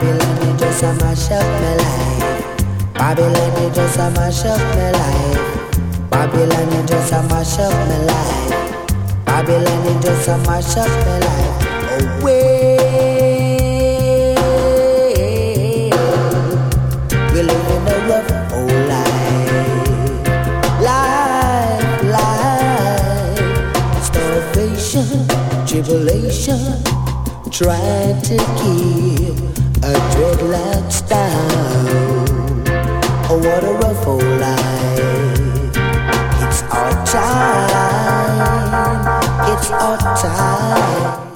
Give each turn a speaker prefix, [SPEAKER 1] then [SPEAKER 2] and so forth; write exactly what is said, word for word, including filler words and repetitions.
[SPEAKER 1] Babylon, you just a mash up my life. Babylon, you just a mash up my life. Babylon, you just a mash up my life. Babylon, you just a mash up my life. Away. We live in a rough old life. Life, life. Starvation, tribulation. Trying to keep a dreadlocks down. Oh, what a rough old life. It's our time. It's our time.